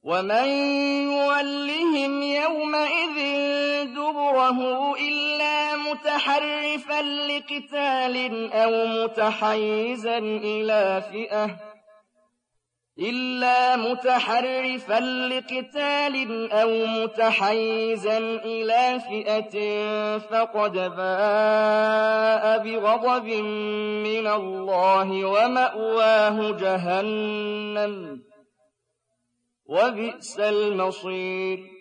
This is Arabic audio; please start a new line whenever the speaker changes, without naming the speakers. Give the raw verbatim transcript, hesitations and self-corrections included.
وَمَن يُوَلِّهِمْ يَوْمَئِذٍ دُبُرَهُ إِلَّا مُتَحَرِّفًا لِّقِتَالٍ أَوْ مُتَحَيِّزًا إِلَىٰ فِئَةٍ إِلَّا مُتَحَرِّفًا لِّقِتَالٍ أَوْ مُتَحَيِّزًا إِلَىٰ فِئَةٍ فَقَدْ بَاءَ بِغَضَبٍ مِّنَ اللَّهِ وَمَأْوَاهُ جَهَنَّمُ ۖ وَبِئْسَ الْمَصِيرُ